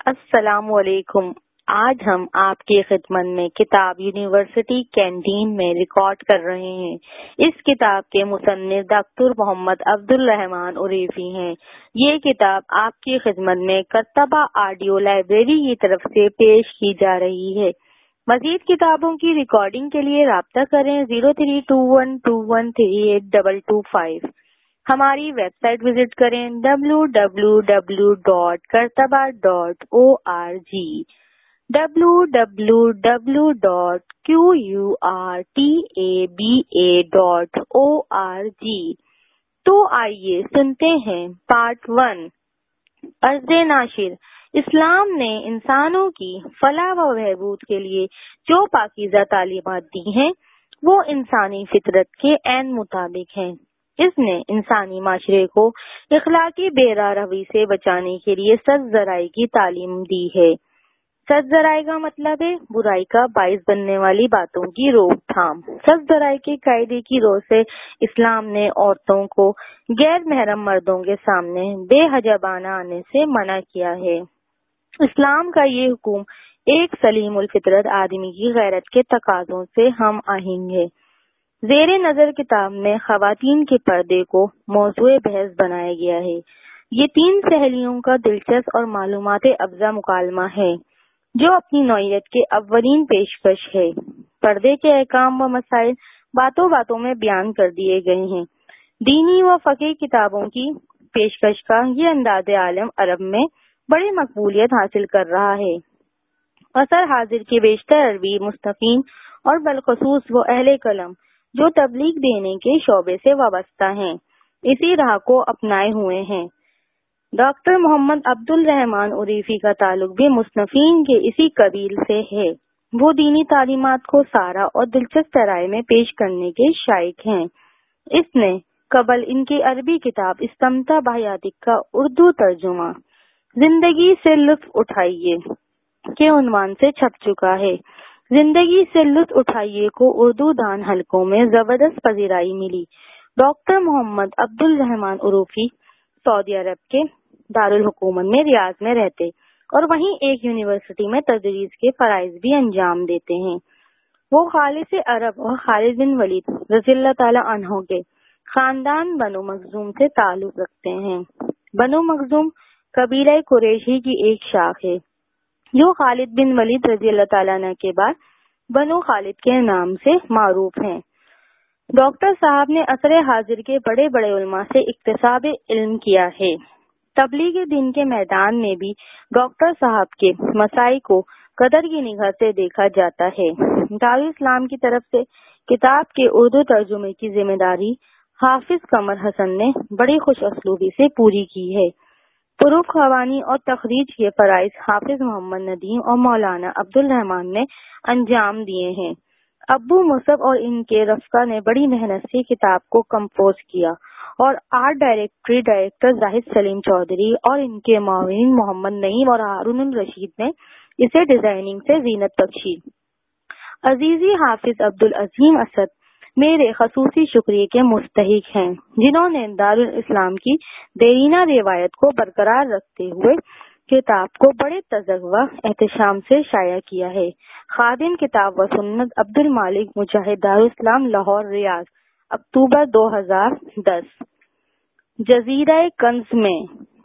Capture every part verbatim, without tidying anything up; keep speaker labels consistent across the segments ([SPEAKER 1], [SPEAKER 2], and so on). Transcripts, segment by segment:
[SPEAKER 1] السلام علیکم۔ آج ہم آپ کی خدمت میں کتاب یونیورسٹی کینٹین میں ریکارڈ کر رہے ہیں۔ اس کتاب کے مصنف ڈاکٹر محمد عبد الرحمان عریفی ہیں۔ یہ کتاب آپ کی خدمت میں کرتبہ آڈیو لائبریری کی طرف سے پیش کی جا رہی ہے۔ مزید کتابوں کی ریکارڈنگ کے لیے رابطہ کریں zero three two one two one three eight double two five. ہماری ویب سائٹ وزٹ کریں ڈبلو ڈبلو ڈبلو ڈاٹ کرتبہ dot O R G W W W dot Q U R T A B A dot O R G. تو آئیے سنتے ہیں part one. عرض ناشر، اسلام نے انسانوں کی فلاح و بہبود کے لیے جو پاکیزہ تعلیمات دی ہیں وہ انسانی فطرت کے عین مطابق ہیں۔ اس نے انسانی معاشرے کو اخلاقی بے راہ روی سے بچانے کے لیے سد ذرائع کی تعلیم دی ہے۔ سد ذرائع کا مطلب ہے برائی کا باعث بننے والی باتوں کی روک تھام۔ سد ذرائع کے قاعدے کی روح سے اسلام نے عورتوں کو غیر محرم مردوں کے سامنے بے حجابانہ آنے سے منع کیا ہے۔ اسلام کا یہ حکم ایک سلیم الفطرت آدمی کی غیرت کے تقاضوں سے ہم آہنگ ہے۔ زیر نظر کتاب میں خواتین کے پردے کو موضوع بحث بنایا گیا ہے۔ یہ تین سہیلیوں کا دلچسپ اور معلومات افزا مکالمہ ہے جو اپنی نوعیت کے اولین پیشکش ہے۔ پردے کے احکام و مسائل باتوں باتوں میں بیان کر دیے گئے ہیں۔ دینی و فقہی کتابوں کی پیشکش کا یہ انداز عالم عرب میں بڑی مقبولیت حاصل کر رہا ہے۔ عصر حاضر کے بیشتر عربی مستفین اور بالخصوص وہ اہل قلم جو تبلیغ دینے کے شعبے سے وابستہ ہیں اسی راہ کو اپنائے ہوئے ہیں۔ ڈاکٹر محمد عبد الرحمان عریفی کا تعلق بھی مصنفین کے اسی قبیل سے ہے۔ وہ دینی تعلیمات کو سارا اور دلچسپ طرح میں پیش کرنے کے شائق ہیں۔ اس نے قبل ان کی عربی کتاب استمتاع بحیاتک کا اردو ترجمہ زندگی سے لطف اٹھائیے کے عنوان سے چھپ چکا ہے۔ زندگی سے لطف اٹھائیے کو اردو دان حلقوں میں زبردست پذیرائی ملی۔ ڈاکٹر محمد عبد الرحمان عریفی سعودی عرب کے دارالحکومت میں ریاض میں رہتے اور وہیں ایک یونیورسٹی میں تدریس کے فرائض بھی انجام دیتے ہیں۔ وہ خالص عرب اور خالد بن ولید رضی اللہ تعالی عنہ کے خاندان بنو مخزوم سے تعلق رکھتے ہیں۔ بنو مخزوم قبیلہ قریشی کی ایک شاخ ہے جو خالد بن ولید رضی اللہ تعالیٰ عنہ کے بعد بنو خالد کے نام سے معروف ہیں۔ ڈاکٹر صاحب نے عصر حاضر کے بڑے بڑے علماء سے اکتساب علم کیا ہے۔ تبلیغ دین کے میدان میں بھی ڈاکٹر صاحب کے مساعی کو قدر کی نگاہ سے دیکھا جاتا ہے۔ دارالاسلام کی طرف سے کتاب کے اردو ترجمے کی ذمہ داری حافظ قمر حسن نے بڑی خوش اسلوبی سے پوری کی ہے۔ پروف خوانی اور تخریج کے فرائض حافظ محمد ندیم اور مولانا عبد الرحمان نے انجام دیے ہیں۔ ابو مصعب اور ان کے رفقا نے بڑی محنت سے کتاب کو کمپوز کیا اور art directory director Zahid Saleem Chaudhry اور ان کے معاون محمد نعیم اور ہارون الرشید نے اسے ڈیزائننگ سے زینت بخشی۔ عزیزی حافظ عبد العظیم اسد میرے خصوصی شکریہ کے مستحق ہیں جنہوں نے دارالاسلام کی دیرینہ روایت کو برقرار رکھتے ہوئے کتاب کو بڑے تذوق و احتشام سے شائع کیا ہے۔ خادم کتاب و سنت عبد المالک مجاہد دارالاسلام لاہور ریاض اکتوبر دو ہزار دس۔ جزیرہ کنز میں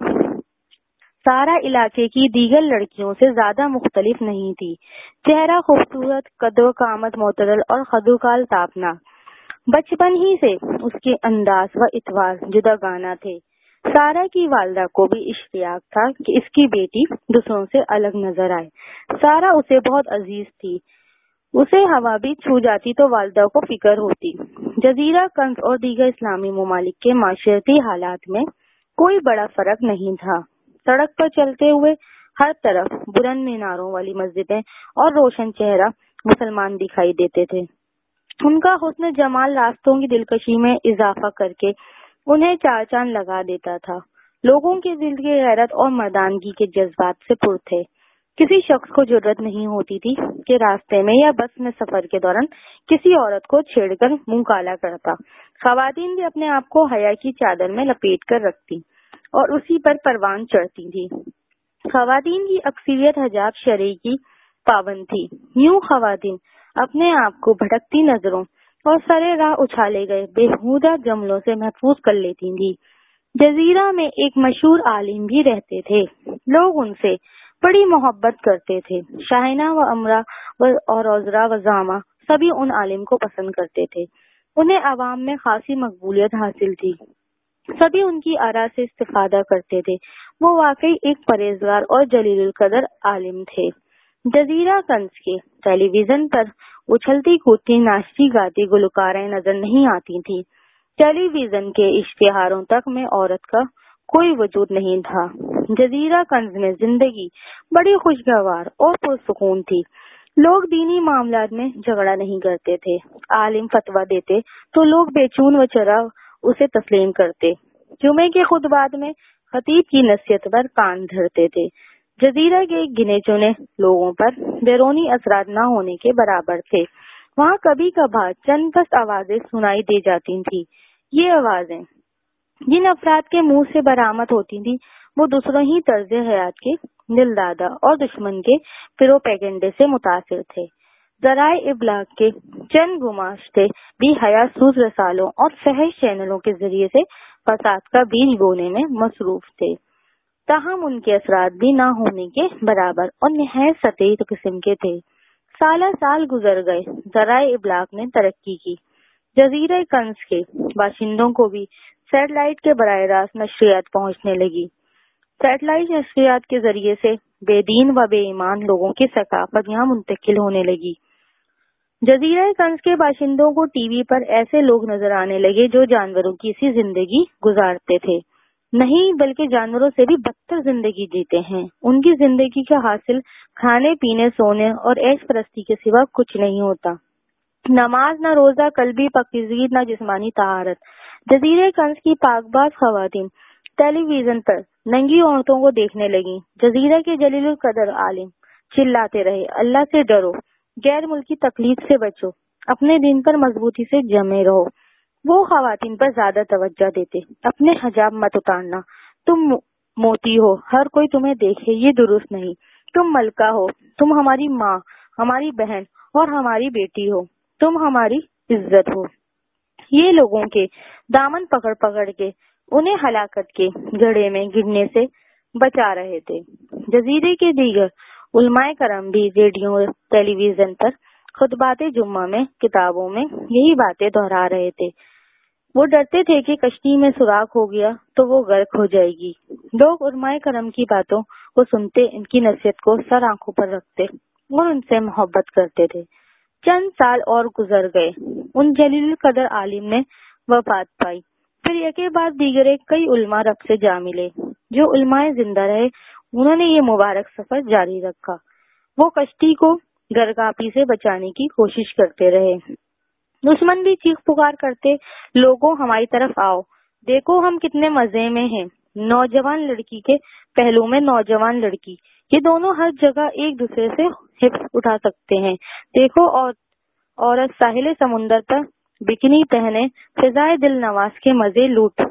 [SPEAKER 1] سارا علاقے کی دیگر لڑکیوں سے زیادہ مختلف نہیں تھی۔ چہرہ خوبصورت، قد و قامت معتدل اور خدوخال تابناک۔ بچپن ہی سے اس کے انداز و اطوار جداگانہ تھے۔ سارا کی والدہ کو بھی اشتیاق تھا کہ اس کی بیٹی دوسروں سے الگ نظر آئے۔ سارا اسے بہت عزیز تھی۔ اسے ہوا بھی چھو جاتی تو والدہ کو فکر ہوتی۔ جزیرہ کنز اور دیگر اسلامی ممالک کے معاشرتی حالات میں کوئی بڑا فرق نہیں تھا۔ سڑک پر چلتے ہوئے ہر طرف بلند میناروں والی مسجدیں اور روشن چہرہ مسلمان دکھائی دیتے تھے۔ ان کا حسن جمال راستوں کی دلکشی میں اضافہ کر کے انہیں چار چاند لگا دیتا تھا۔ لوگوں کے دل کی غیرت اور مردانگی کے جذبات سے پر تھے۔ کسی شخص کو جرأت نہیں ہوتی تھی کہ راستے میں یا بس میں سفر کے دوران کسی عورت کو چھیڑ کر منہ کالا کرتا۔ خواتین بھی اپنے آپ کو حیا کی چادر میں لپیٹ کر رکھتی اور اسی پر پروان چڑھتی تھی۔ خواتین کی اکثریت حجاب شرعی کی پابند تھی۔ یوں خواتین اپنے آپ کو بھٹکتی نظروں اور سرے راہ اچھالے گئے بےہودہ جملوں سے محفوظ کر لیتی تھی۔ جزیرہ میں ایک مشہور عالم بھی رہتے تھے، لوگ ان سے بڑی محبت کرتے تھے۔ شاہینہ و امرا اور عذرا و زامہ سبھی ان عالم کو پسند کرتے تھے، انہیں عوام میں خاصی مقبولیت حاصل تھی، سبھی ان کی آراء سے استفادہ کرتے تھے۔ وہ واقعی ایک پرہیزگار اور جلیل القدر عالم تھے۔ جزیرہ کنز کے ٹیلی ویژن پر اچھلتی کودتی ناچتی گاتی گلوکاریں نظر نہیں آتی تھیں۔ ٹیلی ویژن کے اشتہاروں تک میں عورت کا کوئی وجود نہیں تھا۔ جزیرہ کنز میں زندگی بڑی خوشگوار اور پرسکون تھی۔ لوگ دینی معاملات میں جھگڑا نہیں کرتے تھے۔ عالم فتویٰ دیتے تو لوگ بے چون و چرا اسے تسلیم کرتے۔ جمعے کے خطبات میں خطیب کی نصیحت پر کان دھرتے تھے۔ جزیرہ کے گنے چنے لوگوں پر بیرونی اثرات نہ ہونے کے برابر تھے۔ وہاں کبھی کبھار چند پست آوازیں سنائی دے جاتی تھیں۔ یہ آوازیں جن افراد کے منہ سے برآمد ہوتی تھیں وہ دوسروں ہی طرز حیات کے دل دادا اور دشمن کے پروپیگنڈے سے متاثر تھے۔ ذرائع ابلاغ کے چند گماشتے بھی حیا سوز رسالوں اور فحش چینلوں کے ذریعے سے فساد کا بیج بونے میں مصروف تھے، تاہم ان کے اثرات بھی نہ ہونے کے برابر اور نہایت سطحی قسم کے تھے۔ سالہ سال گزر گئے، ذرائع ابلاغ نے ترقی کی، جزیرہ کنز کے باشندوں کو بھی سیٹلائٹ کے براہ راست نشریات پہنچنے لگی۔ سیٹلائٹ نشریات کے ذریعے سے بے دین و بے ایمان لوگوں کی ثقافت یہاں منتقل ہونے لگی۔ جزیرہ کنز کے باشندوں کو ٹی وی پر ایسے لوگ نظر آنے لگے جو جانوروں کی سی زندگی گزارتے تھے، نہیں بلکہ جانوروں سے بھی بدتر زندگی جیتے ہیں۔ ان کی زندگی کا حاصل کھانے پینے سونے اور عیش پرستی کے سوا کچھ نہیں ہوتا، نماز نہ روزہ، قلبی پاکیزگی نہ جسمانی طہارت۔ جزیرہ کنز کی پاک باز خواتین ٹیلی ویژن پر ننگی عورتوں کو دیکھنے لگیں۔ جزیرہ کے جلیل القدر عالم چلاتے رہے، اللہ سے ڈرو، غیر ملکی تقلید سے بچو، اپنے دین پر مضبوطی سے جمے رہو۔ وہ خواتین پر زیادہ توجہ دیتے، اپنے حجاب مت اتارنا، تم موتی ہو، ہر کوئی تمہیں دیکھے، یہ درست نہیں، تم ملکہ ہو، تم ہماری ماں، ہماری بہن اور ہماری بیٹی ہو، تم ہماری عزت ہو۔ یہ لوگوں کے دامن پکڑ پکڑ کے انہیں ہلاکت کے گڑھے میں گرنے سے بچا رہے تھے۔ جزیرے کے دیگر علماء کرام بھی ریڈیو ٹیلی ویژن پر خطبات جمعہ میں کتابوں میں یہی باتیں دہرا رہے تھے۔ وہ ڈرتے تھے کہ کشتی میں سوراخ ہو گیا تو وہ غرق ہو جائے گی۔ لوگ علماء کرام کی باتوں کو سنتے، ان کی نصیحت کو سر آنکھوں پر رکھتے اور ان سے محبت کرتے تھے۔ چند سال اور گزر گئے، ان جلیل القدر عالم نے وفات پائی۔ پھر یکے بعد دیگرے کئی علماء رب سے جا ملے۔ جو علماء زندہ رہے انہوں نے یہ مبارک سفر جاری رکھا۔ وہ کشتی کو غرقابی سے بچانے کی کوشش کرتے رہے۔ دشمن بھی چیخ پکار کرتے، لوگوں ہماری طرف آؤ، دیکھو ہم کتنے مزے میں ہیں۔ نوجوان لڑکی کے پہلو میں نوجوان لڑکی، یہ دونوں ہر جگہ ایک دوسرے سے حفظ اٹھا سکتے ہیں۔ دیکھو اور عورت ساحل سمندر پر بکنی پہنے فضائے دل نواز کے مزے لوٹ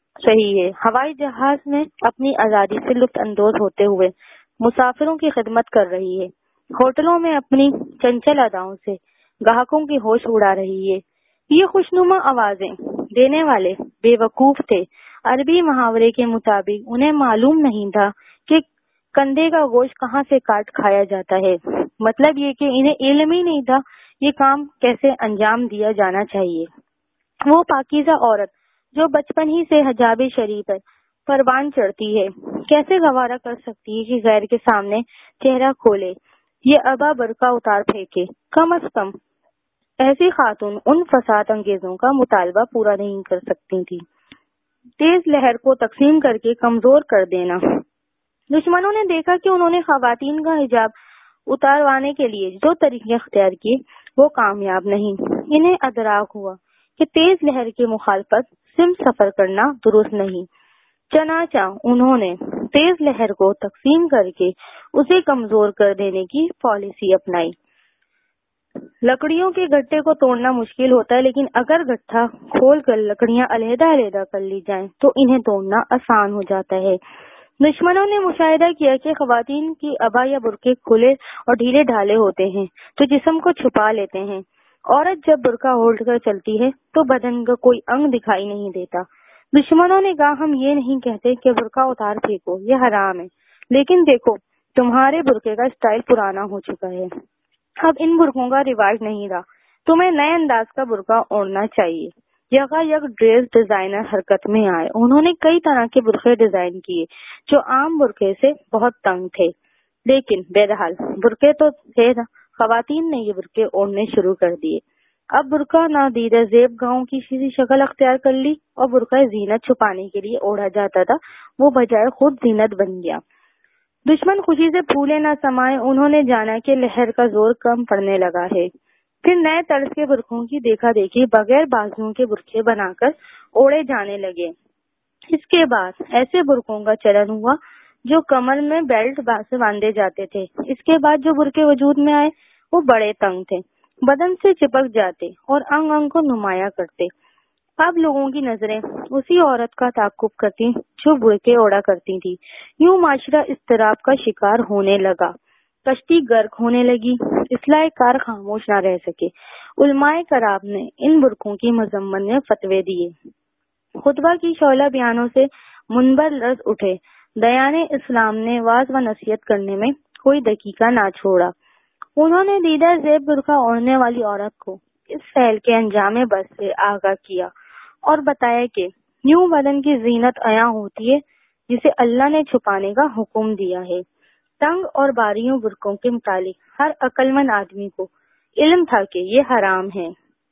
[SPEAKER 1] رہی ہے، ہوائی جہاز میں اپنی آزادی سے لطف اندوز ہوتے ہوئے مسافروں کی خدمت کر رہی ہے، ہوٹلوں میں اپنی چنچل اداؤں سے گاہکوں کی ہوش اڑا رہی ہے۔ یہ خوشنما آوازیں دینے والے بے وقوف تھے۔ عربی محاورے کے مطابق انہیں معلوم نہیں تھا کہ کندھے کا گوشت کہاں سے کاٹ کھایا جاتا ہے، مطلب یہ کہ انہیں علم ہی نہیں تھا یہ کام کیسے انجام دیا جانا چاہیے۔ وہ پاکیزہ عورت جو بچپن ہی سے حجاب شرعی پر پروان چڑھتی ہے کیسے گوارا کر سکتی ہے کہ غیر کے سامنے چہرہ کھولے، یہ ابا برقع اتار پھینکے؟ کم از کم ایسی خاتون ان فساد انگیزوں کا مطالبہ پورا نہیں کر سکتی تھی۔ تیز لہر کو تقسیم کر کے کمزور کر دینا۔ دشمنوں نے دیکھا کہ انہوں نے خواتین کا حجاب اتاروانے کے لیے جو طریقے اختیار کیے وہ کامیاب نہیں۔ انہیں ادراک ہوا کہ تیز لہر کی مخالفت سمت سفر کرنا درست نہیں، چنانچہ انہوں نے تیز لہر کو تقسیم کر کے اسے کمزور کر دینے کی پالیسی اپنائی۔ لکڑیوں کے گٹھے کو توڑنا مشکل ہوتا ہے، لیکن اگر گٹھا کھول کر لکڑیاں علیحدہ علیحدہ کر لی جائیں تو انہیں توڑنا آسان ہو جاتا ہے۔ دشمنوں نے مشاہدہ کیا کہ خواتین کی عبا یا برقعے کھلے اور ڈھیلے ڈھالے ہوتے ہیں تو جسم کو چھپا لیتے ہیں۔ عورت جب برقع اوڑھ کر چلتی ہے تو بدن کا کوئی انگ دکھائی نہیں دیتا۔ دشمنوں نے کہا ہم یہ نہیں کہتے کہ برقع اتار پھینکو، یہ حرام ہے، لیکن دیکھو تمہارے برقعے کا اسٹائل پرانا ہو چکا ہے، اب ان برقعوں کا رواج نہیں رہا، تمہیں نئے انداز کا برقع اوڑھنا چاہیے۔ یکا یک ڈریس ڈیزائنر حرکت میں آئے۔ انہوں نے کئی طرح کے برقعے ڈیزائن کیے جو عام برقعے سے بہت تنگ تھے، لیکن بہرحال برقعے تو تھے نا۔ خواتین نے یہ برقعے اوڑھنے شروع کر دیے۔ اب برقع نادیدہ زیب گاؤں کی سی شکل اختیار کر لی اور برقع زینت چھپانے کے لیے اوڑھا جاتا تھا وہ بجائے خود زینت بن گیا۔ دشمن خوشی سے پھولے نہ سمائے، انہوں نے جانا کہ لہر کا زور کم پڑنے لگا ہے، پھر نئے طرز کے برقعوں کی دیکھا دیکھی بغیر بازوؤں کے برقعے بنا کر اوڑھے جانے لگے۔ اس کے بعد ایسے برقعوں کا چلن ہوا جو کمر میں بیلٹ سے باندھے جاتے تھے۔ اس کے بعد جو برقعے وجود میں آئے وہ بڑے تنگ تھے، بدن سے چپک جاتے اور انگ انگ کو نمایاں کرتے۔ اب لوگوں کی نظریں اسی عورت کا تعاقب کرتی جو برقعے اوڑھا کرتی تھی۔ یوں معاشرہ اضطراب کا شکار ہونے لگا، کشتی غرق ہونے لگی، اصلاح کار خاموش نہ رہ سکے۔ علماء کرام نے ان برقعوں کی مذمت میں فتوے دیے، خطبہ کی شعلہ بیانوں سے منبر لرز اٹھے، دیان اسلام نے واعظ و نصیحت کرنے میں کوئی دقیقہ نہ چھوڑا۔ انہوں نے دیدہ زیب برقع اوڑھنے والی عورت کو اس فعل کے انجام بد سے آگاہ کیا اور بتایا کہ یوں بدن کی زینت عیاں ہوتی ہے جسے اللہ نے چھپانے کا حکم دیا ہے۔ تنگ اور باریوں برقعوں کے متعلق ہر عقل مند آدمی کو علم تھا کہ یہ حرام ہے۔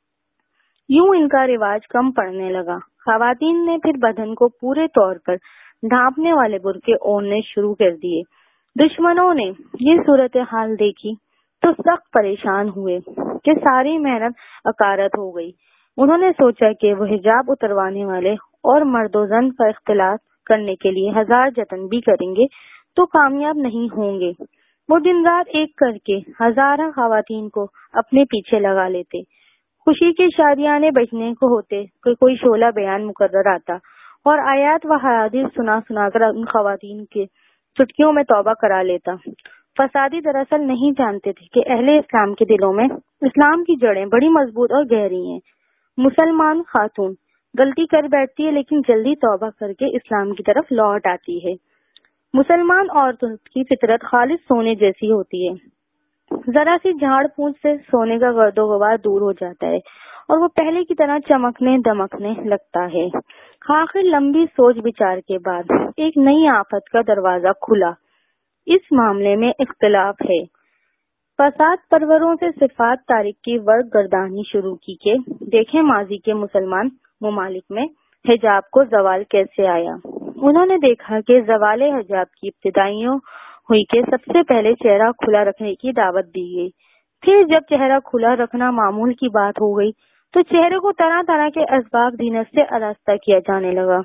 [SPEAKER 1] یوں ان کا رواج کم پڑنے لگا۔ خواتین نے پھر بدن کو پورے طور پر ڈھانپنے والے برقعے اوڑھنے شروع کر دیے۔ دشمنوں نے یہ صورتحال دیکھی تو سخت پریشان ہوئے کہ ساری محنت اکارت ہو گئی۔ انہوں نے سوچا کہ وہ حجاب اتروانے والے اور مرد و زن کا اختلاط کرنے کے لیے ہزار جتن بھی کریں گے تو کامیاب نہیں ہوں گے۔ وہ دن رات ایک کر کے ہزارہ خواتین کو اپنے پیچھے لگا لیتے۔ خوشی کے شادیانے بجنے کو ہوتے کہ کوئی شعلہ بیان مقرر آتا اور آیات و حدیث سنا سنا کر ان خواتین کے چٹکیوں میں توبہ کرا لیتا۔ فسادی دراصل نہیں جانتے تھے کہ اہل اسلام کے دلوں میں اسلام کی جڑیں بڑی مضبوط اور گہری ہیں۔ مسلمان خاتون غلطی کر بیٹھتی ہے لیکن جلدی توبہ کر کے اسلام کی طرف لوٹ آتی ہے۔ مسلمان عورتوں کی فطرت خالص سونے جیسی ہوتی ہے، ذرا سی جھاڑ پونچھ سے سونے کا گرد و غبار دور ہو جاتا ہے اور وہ پہلے کی طرح چمکنے دمکنے لگتا ہے۔ آخر لمبی سوچ بچار کے بعد ایک نئی آفت کا دروازہ کھلا۔ اس معاملے میں اختلاف ہے۔ فساد پروروں سے صفات تاریخ کی ورق گردانی شروع کی کہ دیکھیں ماضی کے مسلمان ممالک میں حجاب کو زوال کیسے آیا۔ انہوں نے دیکھا کہ زوال حجاب کی ابتدائیوں ہوئی کہ سب سے پہلے چہرہ کھلا رکھنے کی دعوت دی گئی، پھر جب چہرہ کھلا رکھنا معمول کی بات ہو گئی تو چہرے کو طرح طرح کے اسباق زینت سے آراستہ کیا جانے لگا۔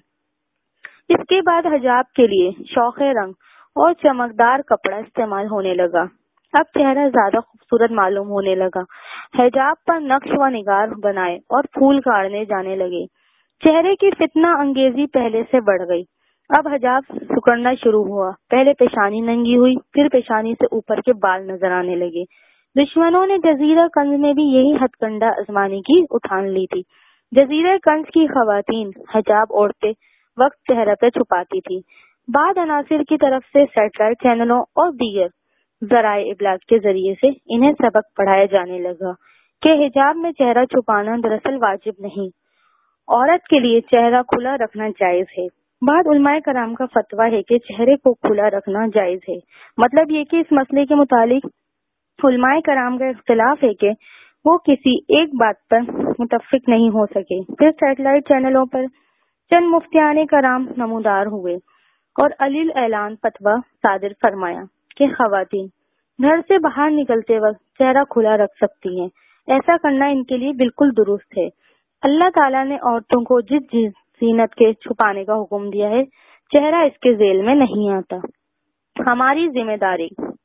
[SPEAKER 1] اس کے بعد حجاب کے لیے شوخ رنگ اور چمکدار کپڑا استعمال ہونے لگا۔ اب چہرہ زیادہ خوبصورت معلوم ہونے لگا۔ حجاب پر نقش و نگار بنائے اور پھول کاڑنے جانے لگے۔ چہرے کی فتنہ انگیزی پہلے سے بڑھ گئی۔ اب حجاب سکڑنا شروع ہوا، پہلے پیشانی ننگی ہوئی، پھر پیشانی سے اوپر کے بال نظر آنے لگے۔ دشمنوں نے جزیرہ کنز میں بھی یہی ہتھ کنڈا آزمانے کی اٹھان لی تھی۔ جزیرہ کنز کی خواتین حجاب اوڑھتے وقت چہرہ پہ چھپاتی تھی۔ بعد عناصر کی طرف سے سیٹلائٹ چینلوں اور دیگر ذرائع ابلاغ کے ذریعے سے انہیں سبق پڑھایا جانے لگا کہ حجاب میں چہرہ چھپانا دراصل واجب نہیں، عورت کے لیے چہرہ کھلا رکھنا جائز ہے۔ بعد علماء کرام کا فتویٰ ہے کہ چہرے کو کھلا رکھنا جائز ہے۔ مطلب یہ کہ اس مسئلے کے متعلق علماء کرام کا اختلاف ہے کہ وہ کسی ایک بات پر متفق نہیں ہو سکے۔ پھر سیٹلائٹ چینلوں پر چند مفتیان کرام نمودار ہوئے اور علیل اعلان فتویٰ صادر فرمایا کہ خواتین گھر سے باہر نکلتے وقت چہرہ کھلا رکھ سکتی ہیں، ایسا کرنا ان کے لیے بالکل درست ہے۔ اللہ تعالیٰ نے عورتوں کو جس چیز زینت کے چھپانے کا حکم دیا ہے چہرہ اس کے ذیل میں نہیں آتا۔ ہماری ذمہ داری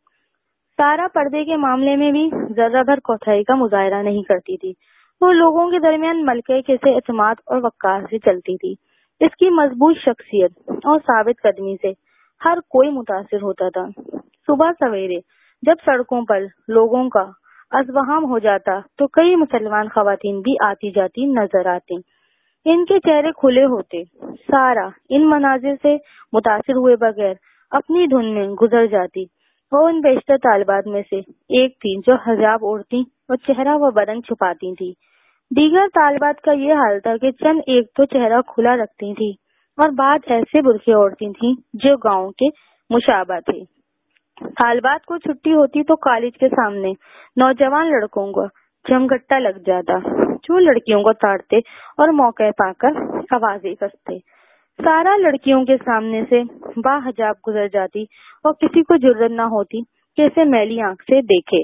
[SPEAKER 1] سارا پردے کے معاملے میں بھی ذرہ بھر کوتاہی کا مظاہرہ نہیں کرتی تھی۔ وہ لوگوں کے درمیان ملکہ سے اعتماد اور وقار سے چلتی تھی۔ اس کی مضبوط شخصیت اور ثابت قدمی سے ہر کوئی متاثر ہوتا تھا۔ صبح سویرے جب سڑکوں پر لوگوں کا ازدحام ہو جاتا تو کئی مسلمان خواتین بھی آتی جاتی نظر آتی۔ ان کے چہرے کھلے ہوتے۔ سارا ان مناظر سے متاثر ہوئے بغیر اپنی دھن میں گزر جاتی۔ وہ ان بیشتر طالبات میں سے ایک تھی جو حجاب اوڑھتی اور چہرہ و بدن چھپاتی تھی۔ دیگر طالبات کا یہ حال تھا کہ چند ایک تو چہرہ کھلا رکھتی تھی اور بعض ایسے برقعے اوڑھتی تھیں جو گاؤں کے مشابہ تھے۔ طالبات کو چھٹی ہوتی تو کالج کے سامنے نوجوان لڑکوں کو جمگٹا لگ جاتا جو لڑکیوں کو تاڑتے اور موقع پا کر آوازیں کستے۔ سارا لڑکیوں کے سامنے سے با حجاب گزر جاتی اور کسی کو جرأت نہ ہوتی کہ اسے میلی آنکھ سے دیکھے۔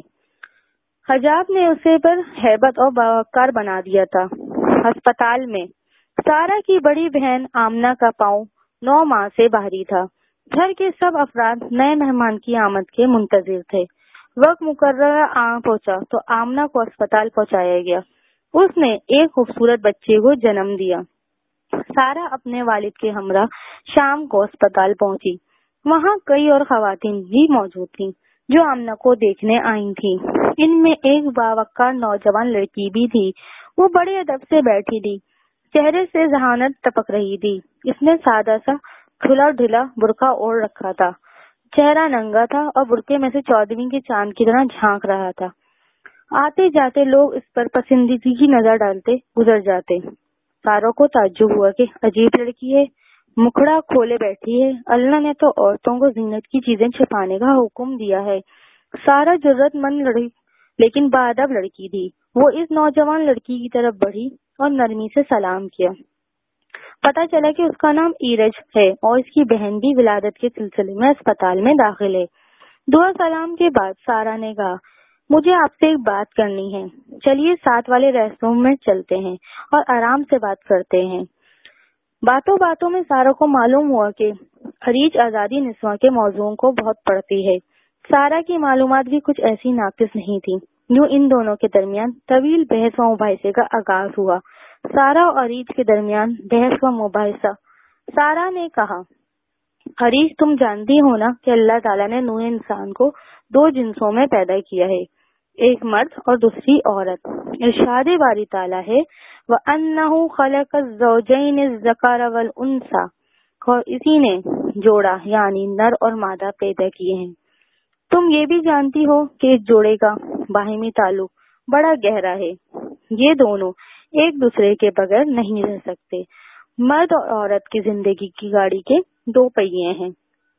[SPEAKER 1] حجاب نے اسے پر ہیبت اور باوقار بنا دیا تھا۔ ہسپتال میں سارا کی بڑی بہن آمنہ کا پاؤں نو ماہ سے بھاری تھا۔ گھر کے سب افراد نئے مہمان کی آمد کے منتظر تھے۔ وقت مقررہ آ پہنچا تو آمنہ کو اسپتال پہنچایا گیا۔ اس نے ایک خوبصورت بچے کو جنم دیا۔ سارا اپنے والد کے ہمراہ شام کو اسپتال پہنچی۔ وہاں کئی اور خواتین بھی موجود تھیں جو آمنہ کو دیکھنے آئی تھیں۔ ان میں ایک باوقار نوجوان لڑکی بھی تھی۔ وہ بڑے ادب سے بیٹھی تھی، چہرے سے ذہانت ٹپک رہی تھی۔ اس نے سادہ سا کھلا ڈھلا برقع اوڑھ رکھا تھا، چہرہ ننگا تھا اور برقعے میں سے چودھویں کے چاند کی طرح جھانک رہا تھا۔ آتے جاتے لوگ اس پر پسندیدگی کی نظر ڈالتے گزر جاتے۔ ساروں کو تعجب ہوا کہ عجیب لڑکی ہے، مکھڑا کھولے بیٹھی ہے۔ اللہ نے تو عورتوں کو زینت کی چیزیں چھپانے کا حکم دیا ہے۔ سارا جرأت مند لڑکی لیکن باادب لڑکی تھی۔ وہ اس نوجوان لڑکی کی طرف بڑھی اور نرمی سے سلام کیا۔ پتا چلا کہ اس کا نام ایرج ہے اور اس کی بہن بھی ولادت کے سلسلے میں اسپتال میں داخل ہے۔ دعا سلام کے بعد سارا نے کہا، مجھے آپ سے ایک بات کرنی ہے، چلیے ساتھ والے ریسٹ روم میں چلتے ہیں اور آرام سے بات کرتے ہیں۔ باتوں باتوں میں سارا کو معلوم ہوا کہ ارج آزادی نسواں کے موضوعوں کو بہت پڑھتی ہے۔ سارا کی معلومات بھی کچھ ایسی ناقص نہیں تھی۔ یوں ان دونوں کے درمیان طویل بحث و مباحثے کا آغاز ہوا۔ سارا اور ارج کے درمیان بحث و مباحثہ۔ سارا نے کہا، ارج تم جانتی ہو نا کہ اللہ تعالیٰ نے نوع انسان کو دو جنسوں میں پیدا کیا ہے، ایک مرد اور دوسری عورت۔ ارشاد باری تعالیٰ ہے وَأَنَّهُ خَلَقَ الزَّوْجَيْنِ الذَّكَرَ وَالْأُنثَى، اور اسی نے جوڑا یعنی نر اور مادہ پیدا کیے ہیں۔ تم یہ بھی جانتی ہو کہ اس جوڑے کا باہمی تعلق بڑا گہرا ہے، یہ دونوں ایک دوسرے کے بغیر نہیں رہ سکتے۔ مرد اور عورت کی زندگی کی گاڑی کے دو پہیے ہیں۔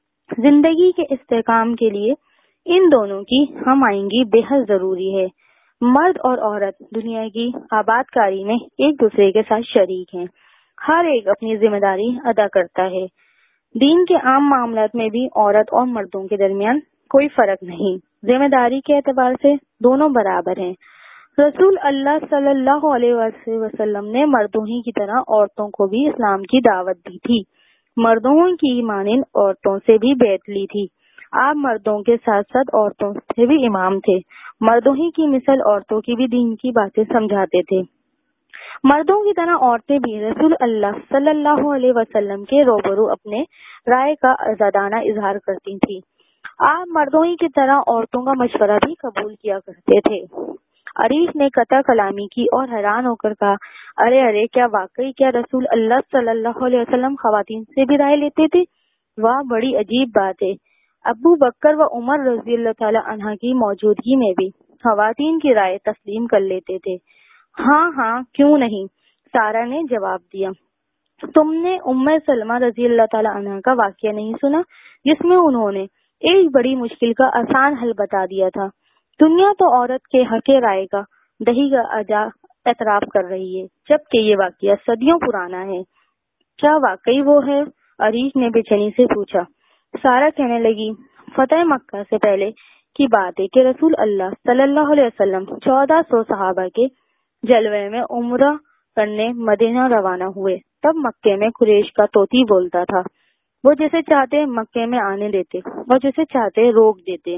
[SPEAKER 1] زندگی کے استحکام کے لیے ان دونوں کی ہم آہنگی بے حد ضروری ہے۔ مرد اور عورت دنیا کی آباد کاری میں ایک دوسرے کے ساتھ شریک ہیں، ہر ایک اپنی ذمہ داری ادا کرتا ہے۔ دین کے عام معاملات میں بھی عورت اور مردوں کے درمیان کوئی فرق نہیں، ذمہ داری کے اعتبار سے دونوں برابر ہیں۔ رسول اللہ صلی اللہ علیہ وسلم نے مردوں ہی کی طرح عورتوں کو بھی اسلام کی دعوت دی تھی، مردوں کی مانند عورتوں سے بھی بیعت لی تھی۔ آپ مردوں کے ساتھ ساتھ عورتوں سے بھی امام تھے، مردوں ہی کی مثل عورتوں کی بھی دین کی باتیں سمجھاتے تھے۔ مردوں کی طرح عورتیں بھی رسول اللہ صلی اللہ علیہ وسلم کے روبرو اپنے رائے کا آزادانہ اظہار کرتی تھیں۔ آپ مردوں ہی کی طرح عورتوں کا مشورہ بھی قبول کیا کرتے تھے۔ ارج نے قطع کلامی کی اور حیران ہو کر کہا، ارے ارے کیا واقعی کیا رسول اللہ صلی اللہ علیہ وسلم خواتین سے بھی رائے لیتے تھے؟ واہ، بڑی عجیب بات ہے۔ ابو بکر و عمر رضی اللہ تعالی عنہ کی موجودگی میں بھی خواتین کی رائے تسلیم کر لیتے تھے۔ ہاں ہاں کیوں نہیں، سارا نے جواب دیا۔ تم نے ام سلمہ رضی اللہ تعالی عنہ کا واقعہ نہیں سنا جس میں انہوں نے ایک بڑی مشکل کا آسان حل بتا دیا تھا؟ دنیا تو عورت کے حق رائے کا دہی کا اعتراف کر رہی ہے، جبکہ یہ واقعہ صدیوں پرانا ہے۔ کیا واقعی وہ ہے؟ ارج نے بے چینی سے پوچھا۔ سارا کہنے لگی، فتح مکہ سے پہلے کی بات ہے کہ رسول اللہ صلی اللہ علیہ وسلم چودہ سو صحابہ کے جلوے میں عمرہ کرنے مدینہ روانہ ہوئے۔ تب مکے میں قریش کا طوطی بولتا تھا، وہ جسے چاہتے مکے میں آنے دیتے اور جسے چاہتے روک دیتے۔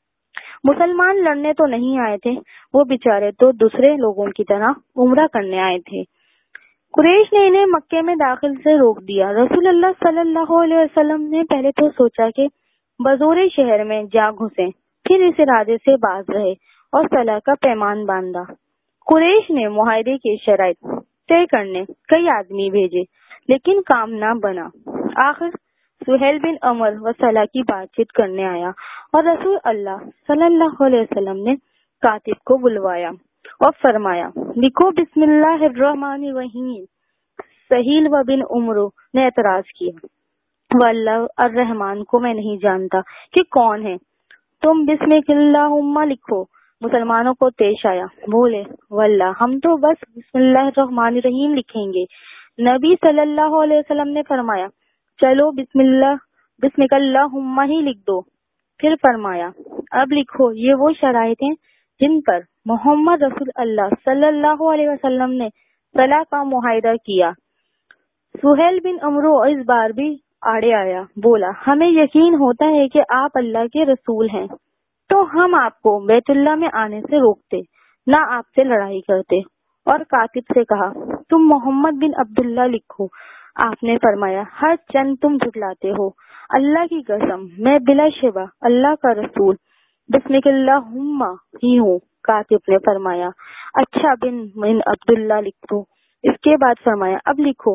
[SPEAKER 1] مسلمان لڑنے تو نہیں آئے تھے، وہ بیچارے تو دوسرے لوگوں کی طرح عمرہ کرنے آئے تھے۔ قریش نے انہیں مکے میں داخل سے روک دیا۔ رسول اللہ صلی اللہ علیہ وسلم نے پہلے تو سوچا کہ بزور شہر میں جا گھسیں، پھر اس ارادے سے باز رہے اور صلح کا پیمان باندھا۔ قریش نے معاہدے کی شرائط طے کرنے کئی آدمی بھیجے، لیکن کام نہ بنا۔ آخر سہیل بن عمر و صلح کی بات چیت کرنے آیا اور رسول اللہ صلی اللہ علیہ وسلم نے کاتب کو بلوایا اور فرمایا، لکھو بسم اللہ الرحمن الرحیم۔ سہیل و بن عمرو نے اعتراض کیا، واللہ الرحمن کو میں نہیں جانتا کہ کون ہے، تم بسم اللہ لکھو۔ مسلمانوں کو پیش آیا، بولے، واللہ ہم تو بس بسم اللہ الرحمن الرحیم لکھیں گے۔ نبی صلی اللہ علیہ وسلم نے فرمایا، چلو بسم اللہ بسم اللہ ہی لکھ دو۔ پھر فرمایا، اب لکھو یہ وہ شرائط ہیں جن پر محمد رسول اللہ صلی اللہ علیہ وسلم نے صلح کا معاہدہ کیا۔ سہیل بن عمرو اس بار بھی آڑے آیا، بولا، ہمیں یقین ہوتا ہے کہ آپ اللہ کے رسول ہیں، تو ہم آپ کو بیت اللہ میں آنے سے روکتے، نہ آپ سے لڑائی کرتے۔ اور کاتب سے کہا، تم محمد بن عبداللہ لکھو۔ آپ نے فرمایا، ہر چند تم جھٹلاتے ہو، اللہ کی قسم میں بلا شبہ اللہ کا رسول بسم اللہ ہی ہوں۔ کاتب نے فرمایا، اچھا بن بن عبداللہ لکھ دو۔ اس کے بعد فرمایا، اب لکھو،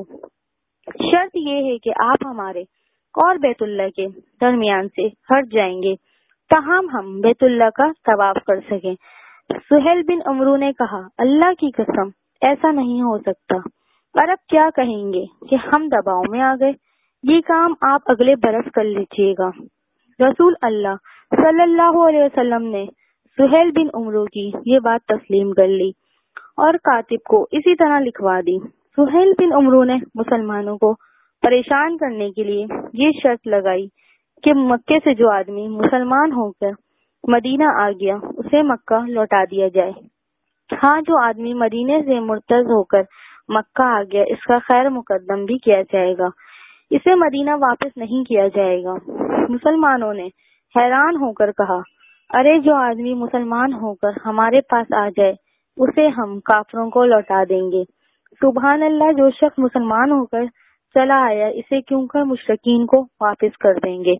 [SPEAKER 1] شرط یہ ہے کہ آپ ہمارے اور بیت اللہ کے درمیان سے ہٹ جائیں گے تاہم ہم بیت اللہ کا طواف کر سکیں۔ سہیل بن عمرو نے کہا، اللہ کی قسم ایسا نہیں ہو سکتا۔ عرب کیا کہیں گے کہ ہم دباؤ میں آ گئے، یہ کام آپ اگلے برس کر لیجیے گا۔ رسول اللہ صلی اللہ علیہ وسلم نے سہیل بن عمرو کی یہ بات تسلیم کر لی اور کاتب کو اسی طرح لکھوا دی۔ سہیل بن عمرو نے مسلمانوں کو پریشان کرنے کے لیے یہ شرط لگائی کہ مکے سے جو آدمی مسلمان ہو کر مدینہ آ گیا اسے مکہ لوٹا دیا جائے۔ ہاں، جو آدمی مدینے سے مرتد ہو کر مکہ آ گیا اس کا خیر مقدم بھی کیا جائے گا، اسے مدینہ واپس نہیں کیا جائے گا۔ مسلمانوں نے حیران ہو کر کہا، ارے جو آدمی مسلمان ہو کر ہمارے پاس آ جائے اسے ہم کافروں کو لوٹا دیں گے۔ سبحان اللہ، جو شخص مسلمان ہو کر چلا آیا اسے کیوں کر مشرکین کو واپس کر دیں گے۔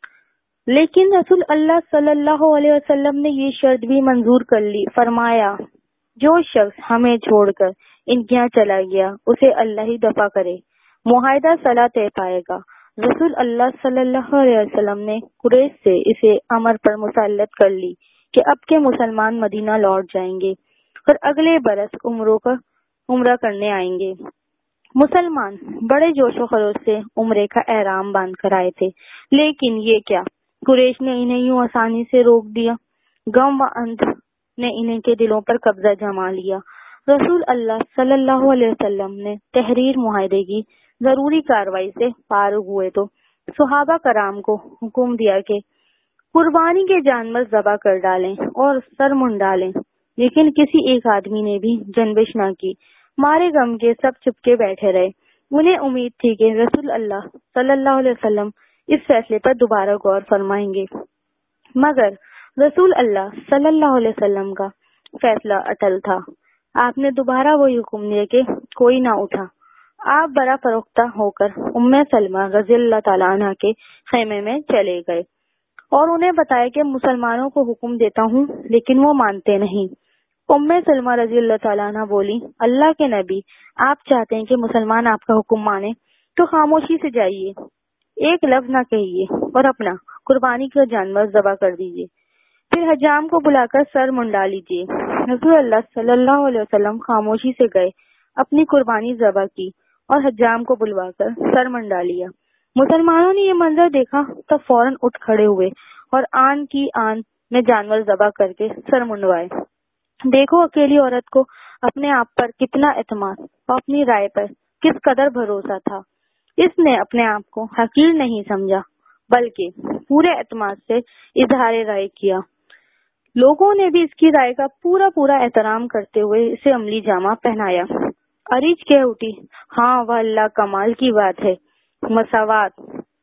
[SPEAKER 1] لیکن رسول اللہ صلی اللہ علیہ وسلم نے یہ شرط بھی منظور کر لی۔ فرمایا، جو شخص ہمیں چھوڑ کر ان کے یہاں چلا گیا اسے اللہ ہی دفع کرے، معاہدہ صلح طے پائے گا۔ رسول اللہ صلی اللہ علیہ وسلم نے قریش سے اسے امر پر مسلط کر لی کہ اب کے مسلمان مدینہ لوٹ جائیں گے اور اگلے برس عمروں کا عمرہ کرنے آئیں گے۔ مسلمان بڑے جوش و خروش سے عمرے کا احرام باندھ کر آئے تھے، لیکن یہ کیا، قریش نے انہیں یوں آسانی سے روک دیا۔ غم و اندھ نے انہیں کے دلوں پر قبضہ جما لیا۔ رسول اللہ صلی اللہ علیہ وسلم نے تحریر معاہدے کی ضروری کارروائی سے فارغ ہوئے تو صحابہ کرام کو حکم دیا کہ قربانی کے جانور ذبح کر ڈالیں اور سر منڈالیں، لیکن کسی ایک آدمی نے بھی جنبش نہ کی۔ مارے غم کے سب چپ کے بیٹھے رہے۔ انہیں امید تھی کہ رسول اللہ صلی اللہ علیہ وسلم اس فیصلے پر دوبارہ غور فرمائیں گے، مگر رسول اللہ صلی اللہ علیہ وسلم کا فیصلہ اٹل تھا۔ آپ نے دوبارہ وہی حکم دیا کہ کوئی نہ اٹھا۔ آپ برا فروختہ ہو کر ام سلمہ رضی اللہ تعالیٰ عنہ کے خیمے میں چلے گئے اور انہیں بتایا کہ مسلمانوں کو حکم دیتا ہوں لیکن وہ مانتے نہیں۔ ام سلمہ رضی اللہ تعالیٰ عنہ بولی، اللہ کے نبی، آپ چاہتے ہیں کہ مسلمان آپ کا حکم مانے تو خاموشی سے جائیے، ایک لفظ نہ کہیے اور اپنا قربانی کا جانور ذبح کر دیجیے، پھر حجام کو بلا کر سر منڈا لیجیے۔ رسول اللہ صلی اللہ علیہ وسلم خاموشی سے گئے، اپنی قربانی ذبح کی اور حجام کو بلوا کر سر منڈا لیا۔ مسلمانوں نے یہ منظر دیکھا تو فوراً اٹھ کھڑے ہوئے اور آن کی آن میں جانور ذبح کر کے سر منڈوائے۔ دیکھو اکیلی عورت کو اپنے آپ پر کتنا اعتماد اور اپنی رائے پر کس قدر بھروسہ تھا۔ اس نے اپنے آپ کو حقیر نہیں سمجھا بلکہ پورے اعتماد سے اظہار رائے کیا۔ لوگوں نے بھی اس کی رائے کا پورا پورا احترام کرتے ہوئے اسے عملی جامہ پہنایا۔ عریج کہہ اٹھی، ہاں وہ اللہ کمال کی بات ہے، مساوات۔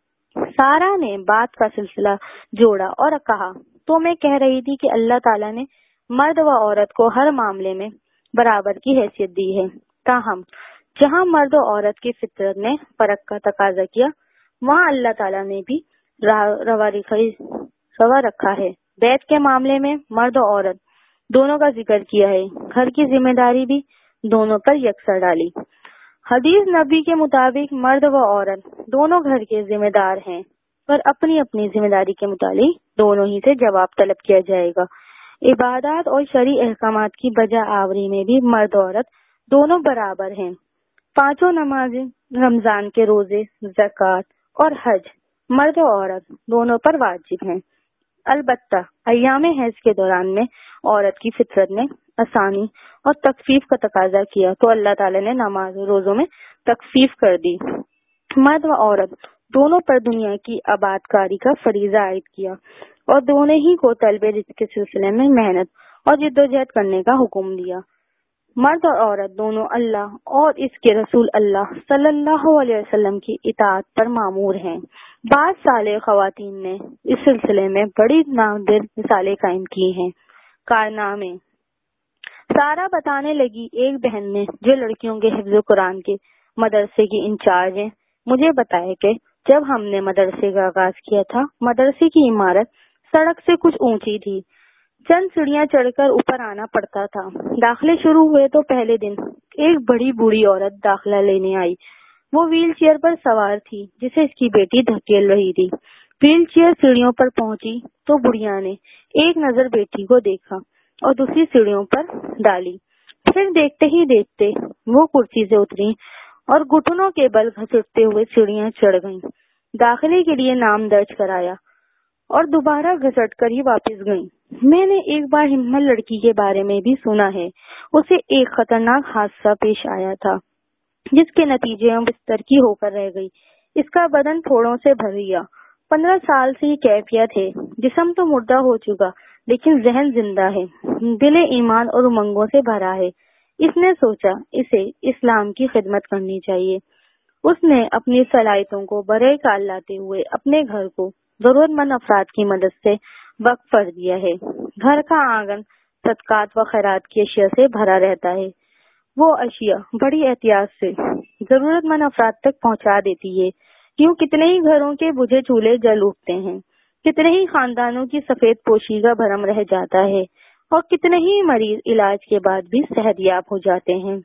[SPEAKER 1] سارا نے بات کا سلسلہ جوڑا اور کہا، تو میں کہہ رہی تھی کہ اللہ تعالیٰ نے مرد و عورت کو ہر معاملے میں برابر کی حیثیت دی ہے، تاہم جہاں مرد و عورت کی فطرت نے فرق کا تقاضا کیا، وہاں اللہ تعالیٰ نے بھی روا روا رکھا ہے۔ بیت کے معاملے میں مرد و عورت دونوں کا ذکر کیا ہے، گھر کی ذمہ داری بھی دونوں پر یکساں ڈالی۔ حدیث نبی کے مطابق مرد و عورت دونوں گھر کے ذمہ دار ہیں، پر اپنی اپنی ذمہ داری کے متعلق دونوں ہی سے جواب طلب کیا جائے گا۔ عبادات اور شرعی احکامات کی بجا آوری میں بھی مرد و عورت دونوں برابر ہیں۔ پانچوں نمازیں، رمضان کے روزے، زکوٰۃ اور حج مرد و عورت دونوں پر واجب ہیں۔ البتہ ایام حیض کے دوران میں عورت کی فطرت نے آسانی اور تخفیف کا تقاضا کیا تو اللہ تعالی نے نماز و روزوں میں تخفیف کر دی۔ مرد و عورت دونوں پر دنیا کی آباد کاری کا فریضہ عائد کیا اور دونوں ہی کو طلب رزق کے سلسلے میں محنت اور جدوجہد کرنے کا حکم دیا۔ مرد اور عورت دونوں اللہ اور اس کے رسول اللہ صلی اللہ علیہ وسلم کی اطاعت پر مامور ہیں۔ بعض صالح خواتین نے اس سلسلے میں بڑی نادر مثالیں قائم کی ہیں۔ کارنامے: سارا بتانے لگی، ایک بہن نے جو لڑکیوں کے حفظ قرآن کے مدرسے کی انچارج ہیں مجھے بتایا کہ جب ہم نے مدرسے کا آغاز کیا تھا، مدرسے کی عمارت سڑک سے کچھ اونچی تھی، چند سیڑھیاں چڑھ کر اوپر آنا پڑتا تھا۔ داخلے شروع ہوئے تو پہلے دن ایک بڑی بوڑھی عورت داخلہ لینے آئی۔ وہ ویل چیئر پر سوار تھی جسے اس کی بیٹی دھکیل رہی تھی۔ ویل چیئر سیڑھیوں پر پہنچی تو بڑھیا نے ایک نظر بیٹی کو دیکھا اور دوسری سیڑھیوں پر ڈالی۔ پھر دیکھتے ہی دیکھتے وہ کرسی سے اتری اور گھٹنوں کے بل گھسیٹتے ہوئے سیڑھیاں چڑھ گئیں۔ داخلے کے لیے نام درج کرایا اور دوبارہ گھسٹ کر ہی واپس گئیں۔ میں نے ایک بار ہمت لڑکی کے بارے میں بھی سنا ہے۔ اسے ایک خطرناک حادثہ پیش آیا تھا جس کے نتیجے میں بستر کی ہو کر رہ گئی۔ اس کا بدن پھوڑوں سے بھر گیا۔ پندرہ سال سے یہ کیفیت ہے۔ جسم تو مردہ ہو چکا لیکن ذہن زندہ ہے، دل ایمان اور امنگوں سے بھرا ہے۔ اس نے سوچا اسے اسلام کی خدمت کرنی چاہیے۔ اس نے اپنی صلاحیتوں کو برائے کار لاتے ہوئے اپنے گھر کو ضرورت مند افراد کی مدد سے وقف کر دیا ہے۔ گھر کا آنگن صدقات و خیرات کی اشیاء سے بھرا رہتا ہے۔ وہ اشیاء بڑی احتیاط سے ضرورت مند افراد تک پہنچا دیتی ہے۔ یوں کتنے ہی گھروں کے بجھے چولہے جل اٹھتے ہیں، کتنے ہی خاندانوں کی سفید پوشی کا بھرم رہ جاتا ہے اور کتنے ہی مریض علاج کے بعد بھی صحت یاب ہو جاتے ہیں۔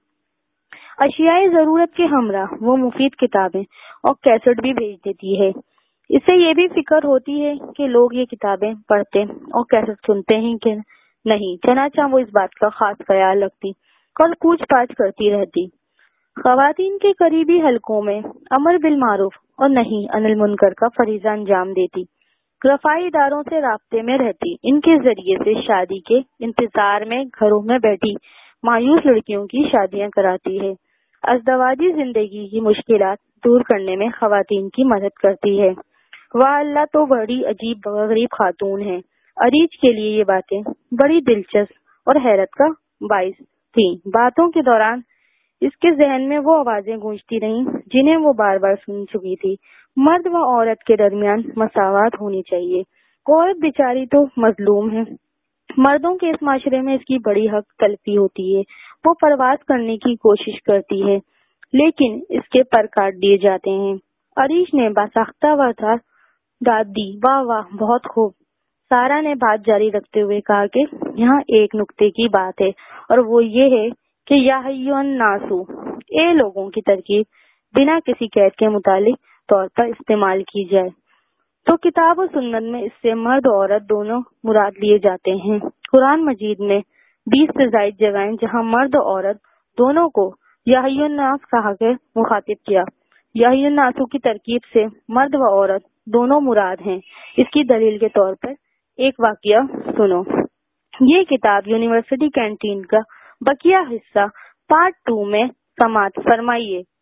[SPEAKER 1] اشیاء ضرورت کے ہمراہ وہ مفید کتابیں اور کیسٹ بھی بھیج دیتی ہے۔ اسے یہ بھی فکر ہوتی ہے کہ لوگ یہ کتابیں پڑھتے اور کیسٹ سنتے ہیں کہ نہیں، چنانچہ وہ اس بات کا خاص خیال رکھتی اور پوچھ پاچھ کرتی رہتی۔ خواتین کے قریبی حلقوں میں امر بالمعروف اور نہی عن المنکر کا فریضہ انجام دیتی، رفاعی اداروں سے رابطے میں رہتی، ان کے ذریعے سے شادی کے انتظار میں گھروں میں بیٹھی مایوس لڑکیوں کی شادیاں کراتی ہے، ازدواجی زندگی کی مشکلات دور کرنے میں خواتین کی مدد کرتی ہے۔ واہ اللہ، تو بڑی عجیب غریب خاتون ہے۔ عریج کے لیے یہ باتیں بڑی دلچسپ اور حیرت کا باعث تھیں۔ باتوں کے دوران اس کے ذہن میں وہ آوازیں گونجتی رہیں جنہیں وہ بار بار سن چکی تھی۔ مرد و عورت کے درمیان مساوات ہونی چاہیے۔ عورت بیچاری تو مظلوم ہے، مردوں کے اس معاشرے میں اس کی بڑی حق تلفی ہوتی ہے۔ وہ پرواز کرنے کی کوشش کرتی ہے لیکن اس کے پر کاٹ دیے جاتے ہیں۔ عریش نے باساختہ وطار داد دی۔ واہ واہ، بہت خوب۔ سارا نے بات جاری رکھتے ہوئے کہا کہ یہاں ایک نکتے کی بات ہے اور وہ یہ ہے کہ یا ایھا الناس، اے لوگوں کی ترکیب بنا کسی قید کے متعلق طور پر استعمال کی جائے تو کتاب و سنت میں اس سے مرد و عورت دونوں مراد لیے جاتے ہیں۔ قرآن مجید میں بیس سے زائد جگہیں جہاں مرد و عورت دونوں کو یا ایھا الناس کہا کر مخاطب کیا۔ یا ایھا الناس کی ترکیب سے مرد و عورت دونوں مراد ہیں۔ اس کی دلیل کے طور پر ایک واقعہ سنو۔ یہ کتاب یونیورسٹی کینٹین کا بقیہ حصہ پارٹ ٹو میں سماعت فرمائیے۔